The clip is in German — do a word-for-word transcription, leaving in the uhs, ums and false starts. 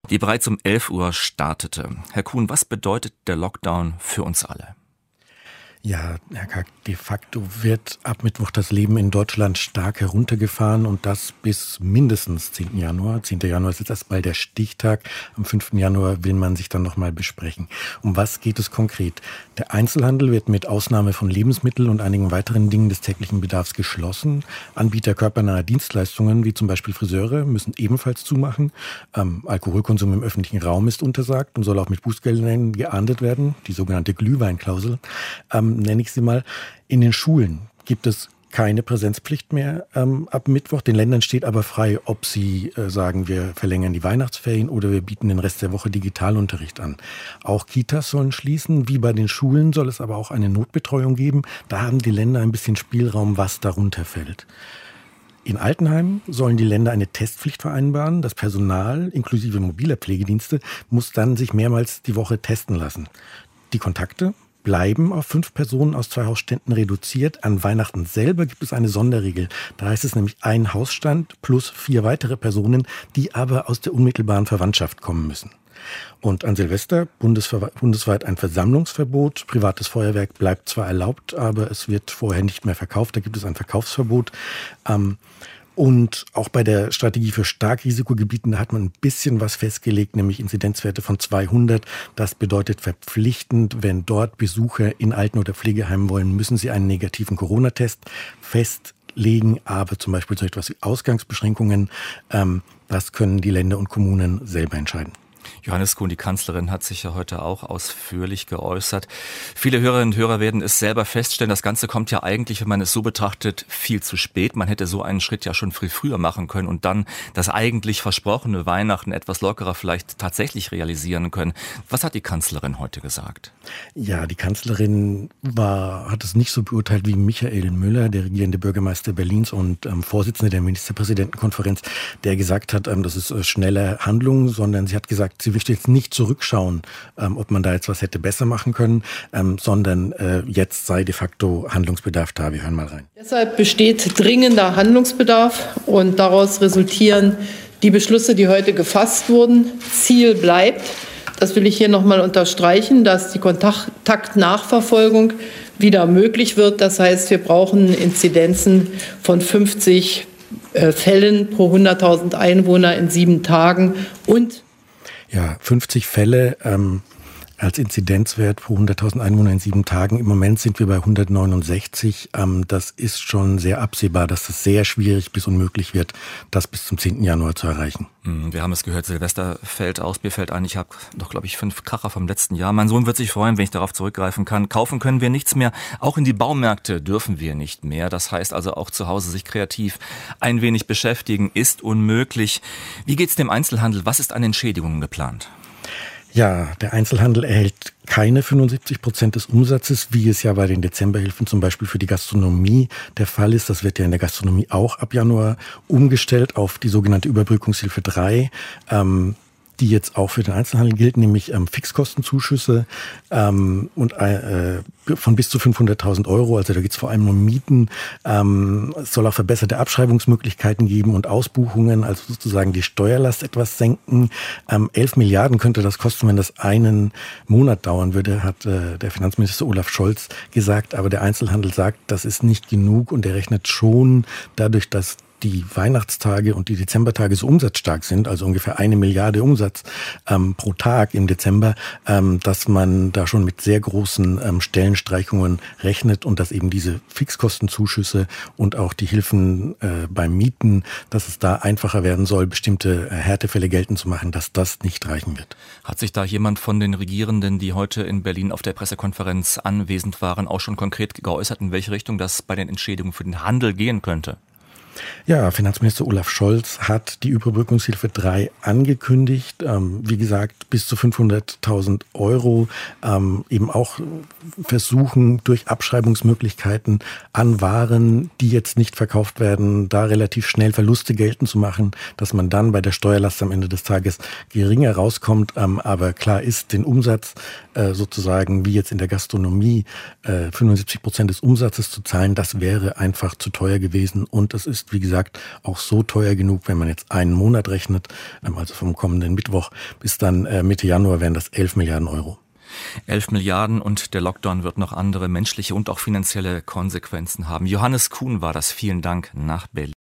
die bereits um elf Uhr startete. Herr Kuhn, was bedeutet der Lockdown für uns alle? Ja, Herr Kack, de facto wird ab Mittwoch das Leben in Deutschland stark heruntergefahren und das bis mindestens zehnten Januar. zehnten Januar ist jetzt erst bald der Stichtag. Am fünften Januar will man sich dann nochmal besprechen. Um was geht es konkret? Der Einzelhandel wird mit Ausnahme von Lebensmitteln und einigen weiteren Dingen des täglichen Bedarfs geschlossen. Anbieter körpernaher Dienstleistungen, wie zum Beispiel Friseure, müssen ebenfalls zumachen. Ähm, Alkoholkonsum im öffentlichen Raum ist untersagt und soll auch mit Bußgeldern geahndet werden, die sogenannte Glühweinklausel. Ähm, nenne ich sie mal. In den Schulen gibt es keine Präsenzpflicht mehr ähm, ab Mittwoch. Den Ländern steht aber frei, ob sie äh, sagen, wir verlängern die Weihnachtsferien oder wir bieten den Rest der Woche Digitalunterricht an. Auch Kitas sollen schließen. Wie bei den Schulen soll es aber auch eine Notbetreuung geben. Da haben die Länder ein bisschen Spielraum, was darunter fällt. In Altenheimen sollen die Länder eine Testpflicht vereinbaren. Das Personal, inklusive mobiler Pflegedienste, muss dann sich mehrmals die Woche testen lassen. Die Kontakte bleiben auf fünf Personen aus zwei Hausständen reduziert. An Weihnachten selber gibt es eine Sonderregel. Da heißt es nämlich ein Hausstand plus vier weitere Personen, die aber aus der unmittelbaren Verwandtschaft kommen müssen. Und an Silvester bundesver- bundesweit ein Versammlungsverbot. Privates Feuerwerk bleibt zwar erlaubt, aber es wird vorher nicht mehr verkauft. Da gibt es ein Verkaufsverbot. Ähm, Und auch bei der Strategie für Starkrisikogebieten, da hat man ein bisschen was festgelegt, nämlich Inzidenzwerte von zweihundert. Das bedeutet verpflichtend, wenn dort Besucher in Alten- oder Pflegeheimen wollen, müssen sie einen negativen Corona-Test festlegen. Aber zum Beispiel so etwas wie Ausgangsbeschränkungen, ähm, das können die Länder und Kommunen selber entscheiden. Johannes Kuhn, die Kanzlerin, hat sich ja heute auch ausführlich geäußert. Viele Hörerinnen und Hörer werden es selber feststellen, das Ganze kommt ja eigentlich, wenn man es so betrachtet, viel zu spät. Man hätte so einen Schritt ja schon viel früher machen können und dann das eigentlich versprochene Weihnachten etwas lockerer vielleicht tatsächlich realisieren können. Was hat die Kanzlerin heute gesagt? Ja, die Kanzlerin war, hat es nicht so beurteilt wie Michael Müller, der regierende Bürgermeister Berlins und ähm, Vorsitzende der Ministerpräsidentenkonferenz, der gesagt hat, ähm, das ist äh, schnelle Handlung, sondern sie hat gesagt, sie möchte jetzt nicht zurückschauen, ähm, ob man da jetzt was hätte besser machen können, ähm, sondern äh, jetzt sei de facto Handlungsbedarf da. Wir hören mal rein. Deshalb besteht dringender Handlungsbedarf und daraus resultieren die Beschlüsse, die heute gefasst wurden. Ziel bleibt, das will ich hier nochmal unterstreichen, dass die Kontaktnachverfolgung wieder möglich wird. Das heißt, wir brauchen Inzidenzen von fünfzig äh, Fällen pro hunderttausend Einwohner in sieben Tagen und Ja, fünfzig Fälle ähm, als Inzidenzwert pro hunderttausend Einwohner in sieben Tagen. Im Moment sind wir bei hundertneunundsechzig. Ähm, das ist schon sehr absehbar, dass es sehr schwierig bis unmöglich wird, das bis zum zehnten Januar zu erreichen. Wir haben es gehört, Silvester fällt aus, mir fällt ein, ich habe doch, glaube ich, fünf Kracher vom letzten Jahr. Mein Sohn wird sich freuen, wenn ich darauf zurückgreifen kann. Kaufen können wir nichts mehr. Auch in die Baumärkte dürfen wir nicht mehr. Das heißt also auch zu Hause sich kreativ ein wenig beschäftigen ist unmöglich. Wie geht's dem Einzelhandel? Was ist an Entschädigungen geplant? Ja, der Einzelhandel erhält keine fünfundsiebzig Prozent des Umsatzes, wie es ja bei den Dezemberhilfen zum Beispiel für die Gastronomie der Fall ist. Das wird ja in der Gastronomie auch ab Januar umgestellt auf die sogenannte Überbrückungshilfe drei. Ähm, die jetzt auch für den Einzelhandel gilt, nämlich ähm, Fixkostenzuschüsse ähm, und äh, von bis zu fünfhunderttausend Euro. Also da geht es vor allem um Mieten. Ähm, es soll auch verbesserte Abschreibungsmöglichkeiten geben und Ausbuchungen, also sozusagen die Steuerlast etwas senken. Ähm, elf Milliarden könnte das kosten, wenn das einen Monat dauern würde, hat äh, der Finanzminister Olaf Scholz gesagt. Aber der Einzelhandel sagt, das ist nicht genug und er rechnet schon dadurch, dass die Weihnachtstage und die Dezembertage so umsatzstark sind, also ungefähr eine Milliarde Umsatz ähm, pro Tag im Dezember, ähm, dass man da schon mit sehr großen ähm, Stellenstreichungen rechnet und dass eben diese Fixkostenzuschüsse und auch die Hilfen äh, beim Mieten, dass es da einfacher werden soll, bestimmte äh, Härtefälle geltend zu machen, dass das nicht reichen wird. Hat sich da jemand von den Regierenden, die heute in Berlin auf der Pressekonferenz anwesend waren, auch schon konkret geäußert, in welche Richtung das bei den Entschädigungen für den Handel gehen könnte? Ja, Finanzminister Olaf Scholz hat die Überbrückungshilfe drei angekündigt. Ähm, wie gesagt, bis zu fünfhunderttausend Euro. Ähm, eben auch versuchen, durch Abschreibungsmöglichkeiten an Waren, die jetzt nicht verkauft werden, da relativ schnell Verluste geltend zu machen, dass man dann bei der Steuerlast am Ende des Tages geringer rauskommt. Ähm, aber klar ist, den Umsatz äh, sozusagen, wie jetzt in der Gastronomie, äh, fünfundsiebzig Prozent des Umsatzes zu zahlen, das wäre einfach zu teuer gewesen. Und es ist ist, wie gesagt, auch so teuer genug, wenn man jetzt einen Monat rechnet, also vom kommenden Mittwoch bis dann Mitte Januar wären das elf Milliarden Euro. elf Milliarden und der Lockdown wird noch andere menschliche und auch finanzielle Konsequenzen haben. Johannes Kuhn war das. Vielen Dank nach Berlin.